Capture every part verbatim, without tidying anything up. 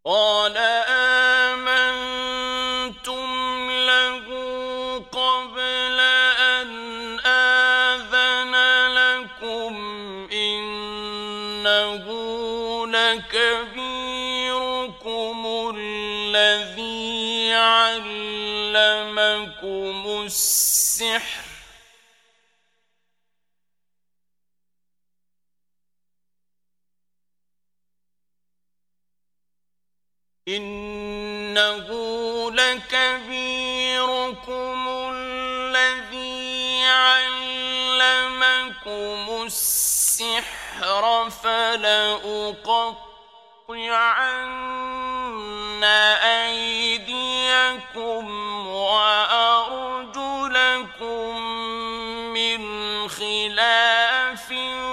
قَالَ آمَنتُمْ لَهُ قَبْلَ أَنْ آذَنَ لَكُمْ ۖ إِنَّهُ لَكَبِيرُكُمُ الَّذِي عَلَّمَكُمُ السِّحْرَ ۖ إِنَّهُ لَكَبِيرُكُمُ الَّذِي عَلَّمَكُمُ السِّحْرَ ۖ فَلَأُقَطِّعَنَّ أَيْدِيَكُمْ وَأَرْجُلَكُم مِّنْ خِلَافٍ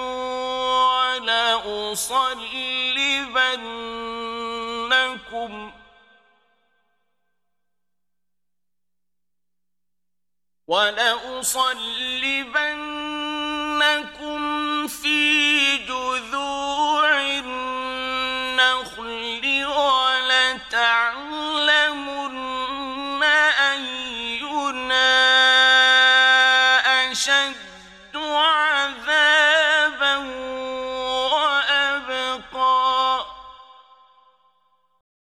وَلَأُصَلِّبَنَّكُمْ وَلَأُصَلِّبَنَّكُمْ فِي جُذُوعِ النَّخْلِ وَلَتَعْلَمُنَّ أَيُّنَا أَشَدُّ